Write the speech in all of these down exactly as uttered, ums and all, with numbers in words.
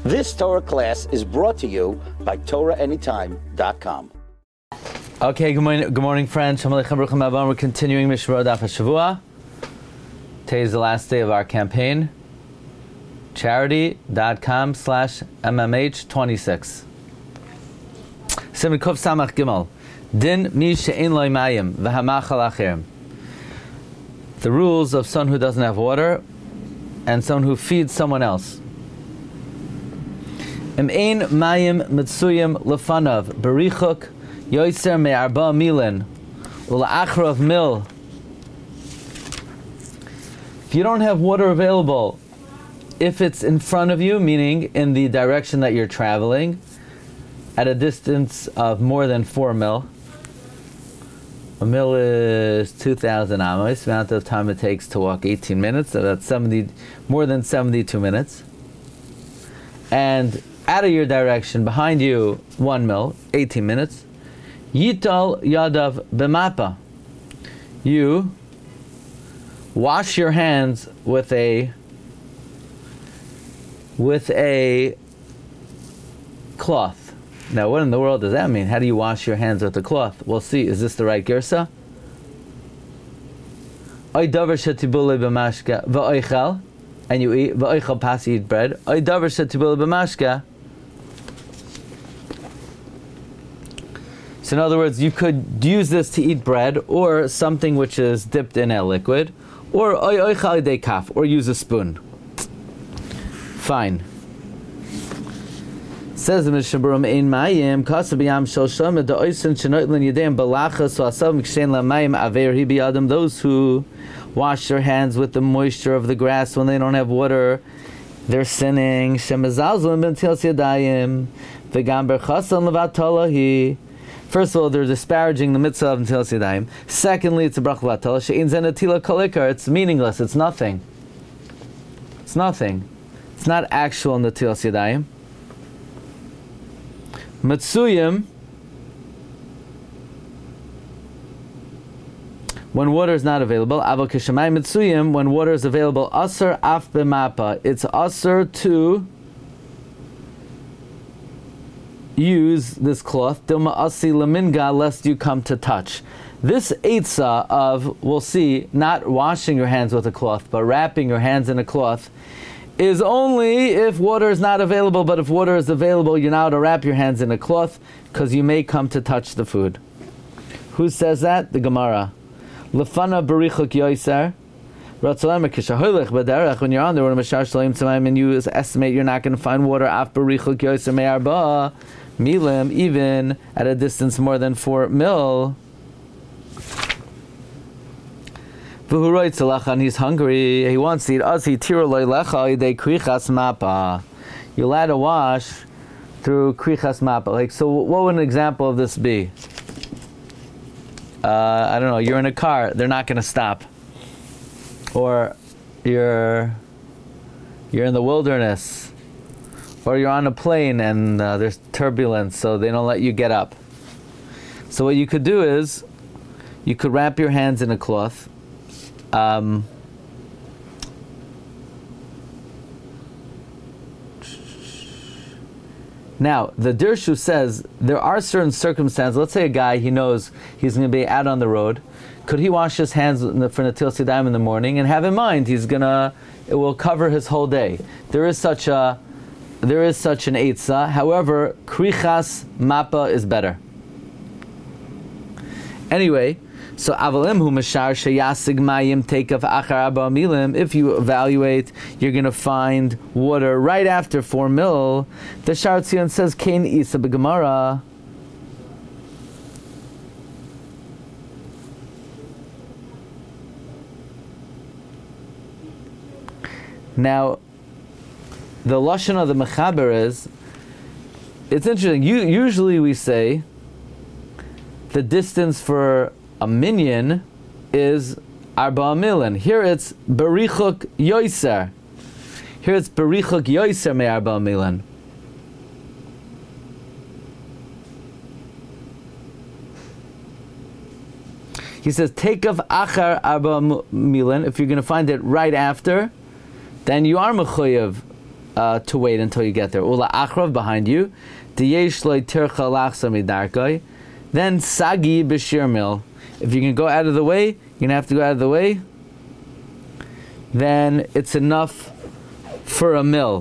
This Torah class is brought to you by Torah Anytime dot com. Okay, good morning, good morning, friends. Shalom Aleichem, Baruch Haba. We're continuing Mishmar Daf HaShavua. Today is the last day of our campaign. Charity.com slash MMH twenty-six. Siman Kuf Samach Gimel. Din mi she'ein lo mayim v'hamachal achirim. The rules of someone who doesn't have water and someone who feeds someone else. Im ein mayim mitzuyim lefanav berichuk yoyser me'arba milin ula'achrav mil. If you don't have water available, if it's in front of you, meaning in the direction that you're traveling, at a distance of more than four mil, a mil is two thousand amos, the amount of time it takes to walk eighteen minutes, so that's seventy, more than seventy-two minutes. And out of your direction, behind you, one mil, eighteen minutes. Yital yadav b'mapa. You wash your hands with a with a cloth. Now, what in the world does that mean? How do you wash your hands with a cloth? We'll see. Is this the right girsa? Oy davar shetibule b'mashka v'oichal, and you eat v'oichal pas you eat bread. Oy davar shetibule b'mashka. So in other words, you could use this to eat bread, or something which is dipped in a liquid, or oy oichal idei kaf, or use a spoon. Fine. Says the Mishaburim ein mayim kasabiyam shel shama da oisin shenoitlin yedem balachas so asav mikshen la mayim aver hi biyadam. Those who wash their hands with the moisture of the grass when they don't have water, they're sinning. Shemazalzlim b'ntilas yadayim v'gam berchasan levatolahi. First of all, they're disparaging the mitzvah of ntilas yadayim. Secondly, it's a bracha levatala. She'in zen atila kolikar. It's meaningless. It's nothing. It's nothing. It's not actual ntilas yadayim. Matsuyim, when water is not available. Aval kishamay matsuyim, when water is available. Asr af b'mapa. It's asr to use this cloth. Dilma asi laminga, lest you come to touch. This eitzah of, we'll see, not washing your hands with a cloth, but wrapping your hands in a cloth, is only if water is not available. But if water is available, you're now to wrap your hands in a cloth because you may come to touch the food. Who says that? The Gemara. Lefana berichuk yoiser. When you're on the road and you estimate you're not going to find water af berichuk yoiser me'arba milim, even at a distance more than four mil. And he's hungry, he wants to eat. You're allowed to wash through krichas mapa. Like, so what would an example of this be? Uh, I don't know, you're in a car, they're not going to stop. Or you're you're in the wilderness. Or you're on a plane and uh, there's turbulence, so they don't let you get up. So what you could do is, you could wrap your hands in a cloth. Um, now, the Dirshu says there are certain circumstances. Let's say a guy, he knows he's going to be out on the road. Could he wash his hands for Natilas Yadayim in the morning and have in mind he's gonna, it will cover his whole day? There is such a, there is such an eitzah. However, krichas mapa is better. Anyway. So avalim hu mashar sheyasig mayim teikav achar arba milim. If you evaluate, you're going to find water right after four mil. The Shar Tzion says kain isa b'gemara. Now, the lashon of the mechaber is, it's interesting. You, usually we say the distance for a minyan is arba milin. Here it's berichuk yoiser. Here it's berichuk yoiser me arba milin. He says, take of achar arba milin. If you're going to find it right after, then you are mechuyev uh, to wait until you get there. Ula achrav, behind you. Diyesh loy tircha lachsa midarkoi. Then sagi b'shir mil. If you can go out of the way, you're going to have to go out of the way. Then it's enough for a mil.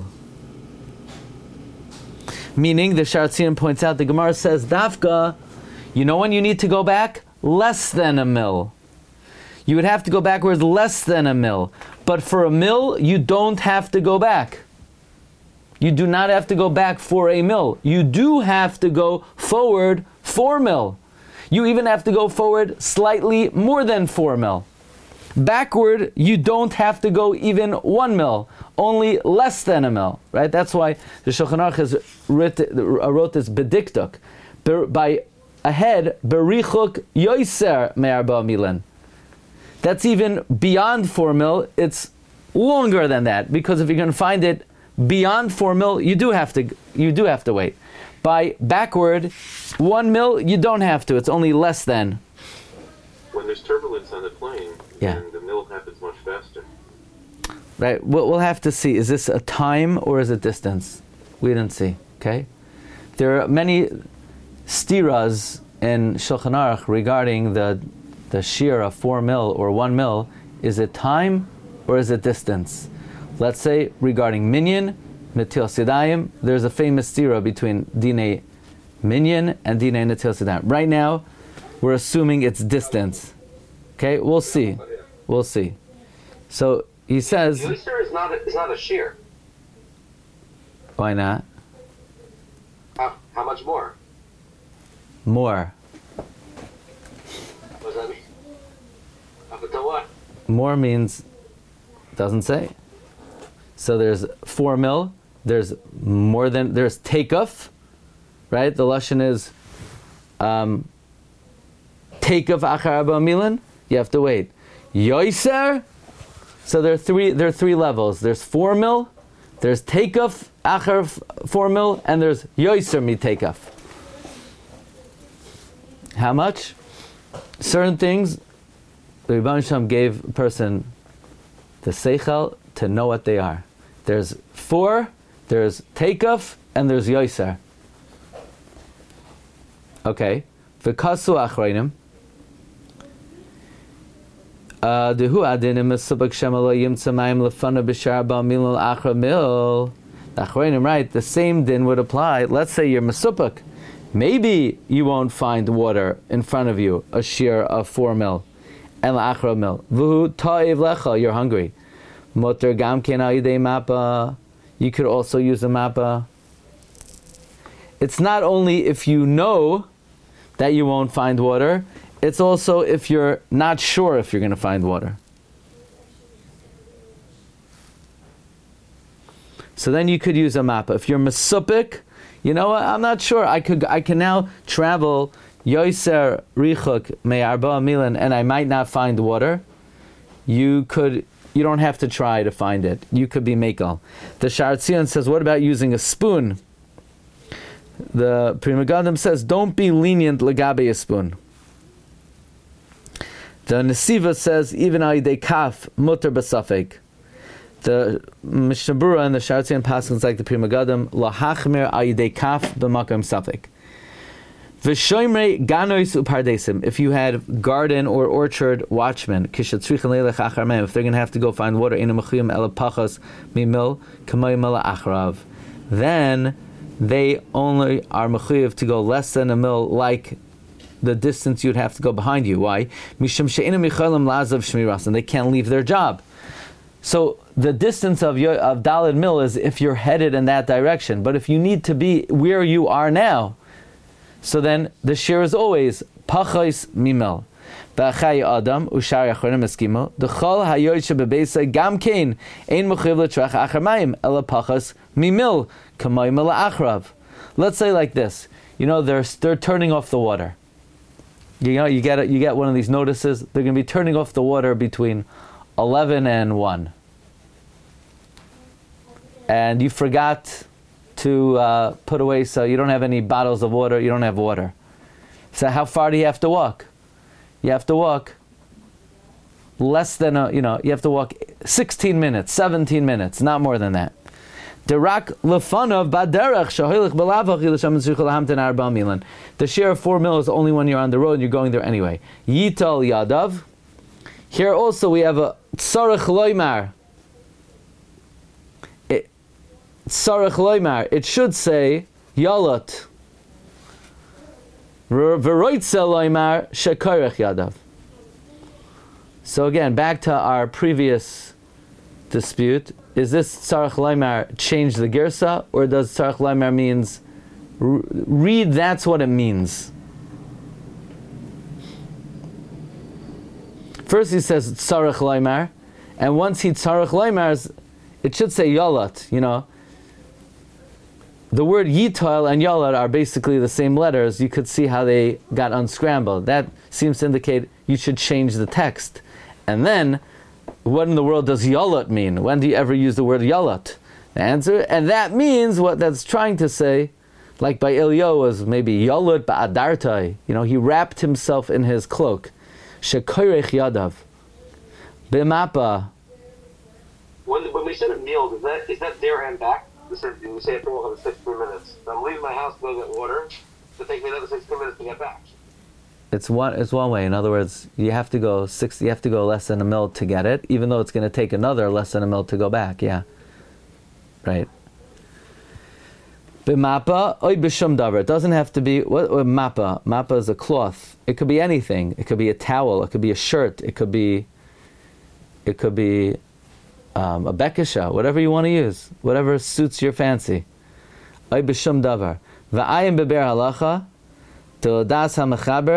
Meaning, the Shartzian points out, the Gemara says, Dafka, you know when you need to go back? Less than a mil. You would have to go backwards less than a mil. But for a mil, you don't have to go back. You do not have to go back for a mil. You do have to go forward four mil. You even have to go forward slightly more than four mil. Backward, you don't have to go even one mil, only less than a mil, right? That's why the Shulchan Aruch has writ, wrote this bediktuk. By ahead, berichuk yoiser me'arba milan. That's even beyond four mil. It's longer than that, because if you're going to find it beyond four mil, you do have to you do have to wait. By backward, one mil, you don't have to. It's only less than. When there's turbulence on the plane, yeah. and the mill happens much faster. Right, we'll, we'll have to see. Is this a time or is it distance? We didn't see, okay? There are many stiras in Shulchan Aruch regarding the the shear of four mil or one mil. Is it time or is it distance? Let's say regarding minyan, netil sidayim, there's a famous stira between dinei minyan and dinei netil sidayim. Right now, we're assuming it's distance. Okay, we'll see. We'll see. So he says. Yoiser is not a, is not a shear. Why not? How, how much more? More. What does that mean? Up until what? More means doesn't say. So there's four mil. There's more than there's takeoff, right? The lashon is um, takeoff achar abba milan. You have to wait. Yoiser. So there are three. There are three levels. There's four mil. There's takeoff achar four mil, and there's yoiser mi takeoff. How much? Certain things, the Rebbeinu Shalom gave a person the seichel to know what they are. There's four, there's takeoff, and there's yoiser. Okay. V'kasu achreinim. Dehu adinim esubak shemalo yimtza mayim lefana b'shar ba milul achra mil. The achreinim, right? The same din would apply. Let's say you're mesupak. Maybe you won't find water in front of you, a shear of four mil, and la'achra mil. V'hu ta'iv lecha, you're hungry. Motor gam ken ayidei mappa. You could also use a mappa. It's not only if you know that you won't find water, it's also if you're not sure if you're going to find water. So then you could use a mappa. If you're mesupik, you know what? I'm not sure. I could. I can now travel yoiser richuk me'arba milan, and I might not find water. You could. You don't have to try to find it. You could be mekel. The Shartzion says, what about using a spoon? The Pri Megadim says, don't be lenient legabe a spoon. The Nesiva says, even ayidei kaf mutter b'safek. The Mishnah Berurah and the Shartzion Paschals like the Pri Megadim, lahachmer ayidei kaf b'makam safek. V'shoimrei ganois upardesim. If you had garden or orchard watchmen, kishatzrichan leilech achar meim, if they're going to have to go find water, ina mechuyim ela pachas mimil kamayim ela acharav, then they only are mechuyev to go less than a mil, like the distance you'd have to go behind you. Why? Mishum she'ina michalim lazav shmiras, and they can't leave their job. So the distance of your, of Daled Mil is if you're headed in that direction. But if you need to be where you are now, so then the shear is always pachos mimel. Ba'achay adam ushar yachorim eskimo. Dechol hayoyche bebeisa gam kein ein mechuyev l'trach achar mayim ela pachos mimil kamayim ela achrav. Let's say like this. You know, they're they're turning off the water. You know, you get you get one of these notices. They're going to be turning off the water between eleven and one, and you forgot to uh, put away, so you don't have any bottles of water. You don't have water. So how far do you have to walk? You have to walk less than a, you know, you have to walk sixteen minutes, seventeen minutes, not more than that. Derak lefanav baderech shahilich belavach ilasham tzricha lahamten arba milan. The share of four mil is only when you're on the road and you're going there anyway. Yital yadav. Here also we have a tzarech loymar. Tzarech loymar. It should say yalot. V'roitze loymar shekorech yadav. So again, back to our previous dispute. Is this tzarech loymar change the girsa, or does tzarech loymar means r- read that's what it means? First he says tzarech loymar, and once he tzarech loymar, it should say yalat, you know. The word yital and yalat are basically the same letters. You could see how they got unscrambled. That seems to indicate you should change the text. And then, what in the world does yalat mean? When do you ever use the word yalat? The answer, and that means what that's trying to say, like by Eliyahu, was maybe yalat ba'adartai. You know, he wrapped himself in his cloak. Shekoirech yadav. B'mapa. When, when we said a meal, is that is that there and back? We said we say after walking sixteen minutes. I'm leaving my house to go get water. It'll take me another sixteen minutes to get back. It's one. It's one way. In other words, you have to go six. You have to go less than a mil to get it, even though it's going to take another less than a mil to go back. Yeah. Right. B'mapa oy b'shum davar. It doesn't have to be what, what mappa. Mappa is a cloth. It could be anything. It could be a towel. It could be a shirt. It could be. It could be um, a bekisha. Whatever you want to use. Whatever suits your fancy. Oy b'shum davar. V'ayim beber halacha. You have to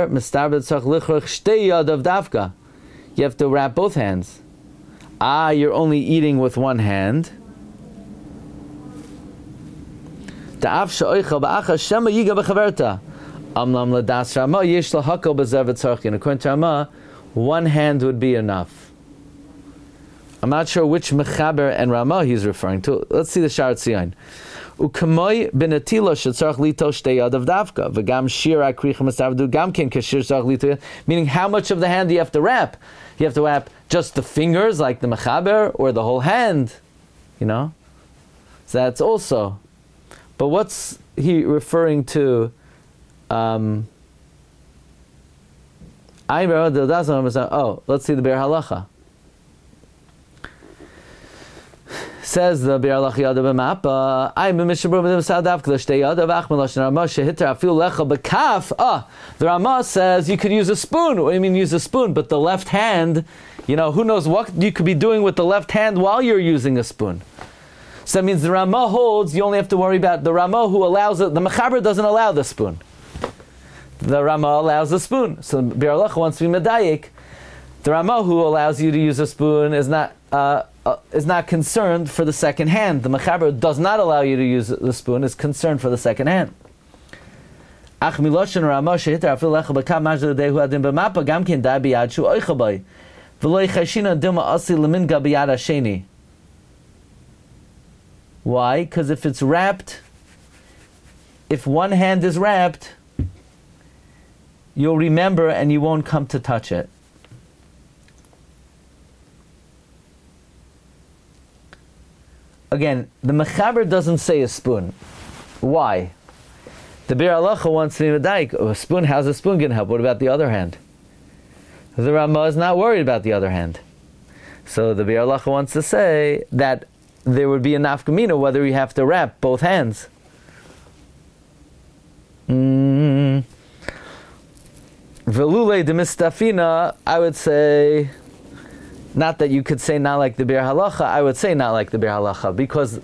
wrap both hands. Ah, you're only eating with one hand. According to Rama, one hand would be enough. I'm not sure which mechaber and Rama he's referring to. Let's see the Sha'ar Tzion. Ukamoy benatila shetzarach lito shtei yadav davka v'gam shira kricha mastavdu gam ken kashir tzarach lito. Meaning, how much of the hand do you have to wrap? You have to wrap just the fingers, like the mechaber, or the whole hand. You know, so that's also. But what's he referring to? Um, oh, let's see the Be'er Halacha. Says the Be'er Halacha Yada B'mapa, I'm b'mishabur b'dim sa'adav k'lashtei yada v'achmel Rama shehitar afil lecha b'kaf. Ah, the Rama says you could use a spoon. What do you mean use a spoon? But the left hand, you know, who knows what you could be doing with the left hand while you're using a spoon. So that means the Rama holds, you only have to worry about the Rama who allows it. The Mechaber doesn't allow the spoon. The Rama allows the spoon. So the Be'er Halacha wants to be medayik. The Rama who allows you to use a spoon is not uh, uh, is not concerned for the second hand. The Mechaber does not allow you to use the spoon, is concerned for the second hand. Ach miloshen Rama shehitar afil lecha b'kam majda dehu adim b'mapa gam ken da biyad shu oicha bay v'lo yichashina dima asi leminga biyad hasheni. Why? Because if it's wrapped, if one hand is wrapped, you'll remember and you won't come to touch it. Again, the Mechaber doesn't say a spoon. Why? The Be'er Halacha wants to be medayik. A spoon, how's a spoon going to help? What about the other hand? The Rama is not worried about the other hand. So the Be'er Halacha wants to say that there would be a nafkamina whether you have to wrap both hands. Mm. Velule de mistafina, I would say, not that you could say not like the Be'er Halacha, I would say not like the Be'er Halacha, because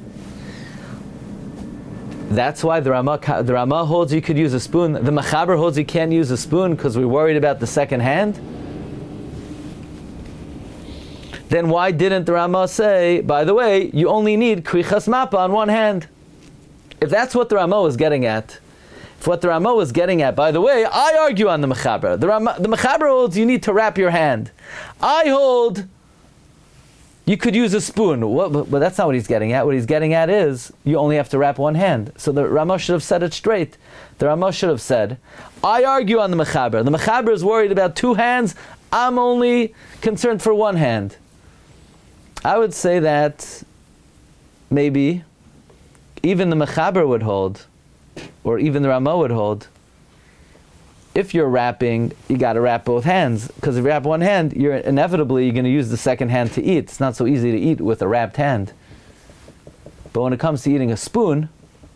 that's why the Rama, the Rama holds you could use a spoon. The Mechaber holds you can't use a spoon because we're worried about the second hand. Then why didn't the Rama say, by the way, you only need krichas mappa on one hand? If that's what the Rama was getting at, if what the Rama was getting at, by the way, I argue on the Mechaber. The Rama, the Mechaber holds you need to wrap your hand. I hold you could use a spoon. What, but, but that's not what he's getting at. What he's getting at is you only have to wrap one hand. So the Rama should have said it straight. The Rama should have said, I argue on the Mechaber. The Mechaber is worried about two hands. I'm only concerned for one hand. I would say that maybe even the Mechaber would hold, or even the Ramah would hold, if you're wrapping, you got to wrap both hands, because if you wrap one hand, you're inevitably you're going to use the second hand to eat. It's not so easy to eat with a wrapped hand. But when it comes to eating a spoon,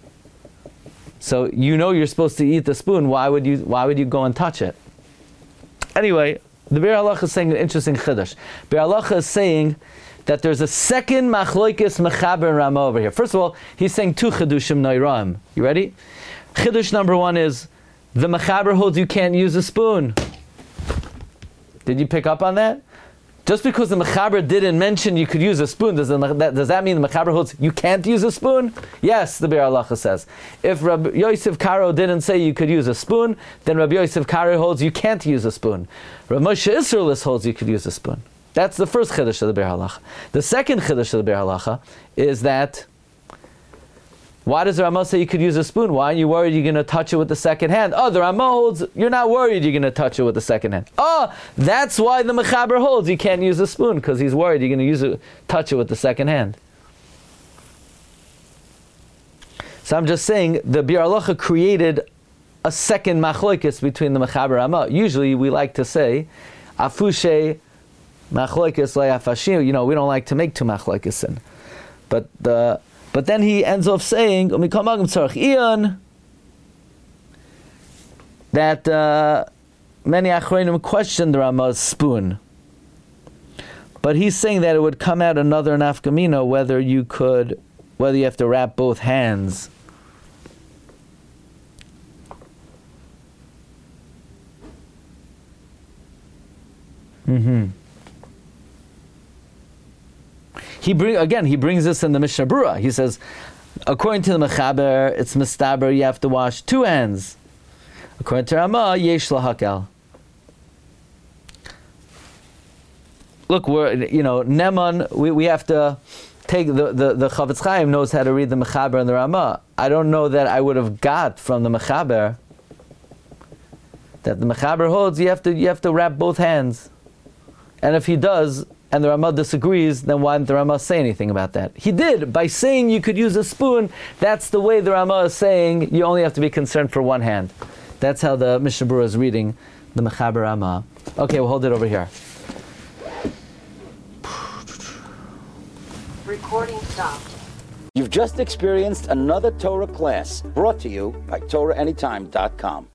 so you know you're supposed to eat the spoon, why would you why would you go and touch it? Anyway, the Be'er Halacha is saying an interesting chiddush. Be'er Halacha is saying that there's a second machloikis Mechaber and Ramah over here. First of all, he's saying two chidushim noiraim. You ready? Chiddush number one is the Mechaber holds you can't use a spoon. Did you pick up on that? Just because the Mechaber didn't mention you could use a spoon, does, the, that, does that mean the Mechaber holds you can't use a spoon? Yes, the Be'er Halacha says. If Rabbi Yosef Karo didn't say you could use a spoon, then Rabbi Yosef Karo holds you can't use a spoon. Rabbi Moshe Isserlis holds you could use a spoon. That's the first chiddush of the Be'er Halacha. The second chiddush of the Be'er Halacha is that why does the Ramah say you could use a spoon? Why aren't you worried you're going to touch it with the second hand? Oh, the Ramah holds you're not worried you're going to touch it with the second hand. Oh, that's why the Mechaber holds you can't use a spoon, because he's worried you're going to use it, touch it with the second hand. So I'm just saying the Be'er Halacha created a second machloikis between the Mechaber and Ramah. Usually we like to say afushe machloikis le'afashim. You know, we don't like to make two machloikis, but the But then he ends off saying, that uh, many Achronim questioned the Ramah's spoon. But he's saying that it would come out another nafkamina whether you could, whether you have to wrap both hands. Mm-hmm. He bring again. He brings this in the Mishnah Berurah. He says, according to the Mechaber, it's mistaber. You have to wash two hands. According to Ramah, yesh lahakel. Look, we're you know Neman. We, we have to take the the the Chavetz Chaim knows how to read the Mechaber and the Ramah. I don't know that I would have got from the Mechaber that the Mechaber holds. You have to you have to wrap both hands, and if he does, and the Ramah disagrees, then why didn't the Ramah say anything about that? He did, by saying you could use a spoon. That's the way the Ramah is saying you only have to be concerned for one hand. That's how the Mishnah Berurah is reading the Mechaber Ramah. Okay, we'll hold it over here. Recording stopped. You've just experienced another Torah class brought to you by Torah Anytime dot com.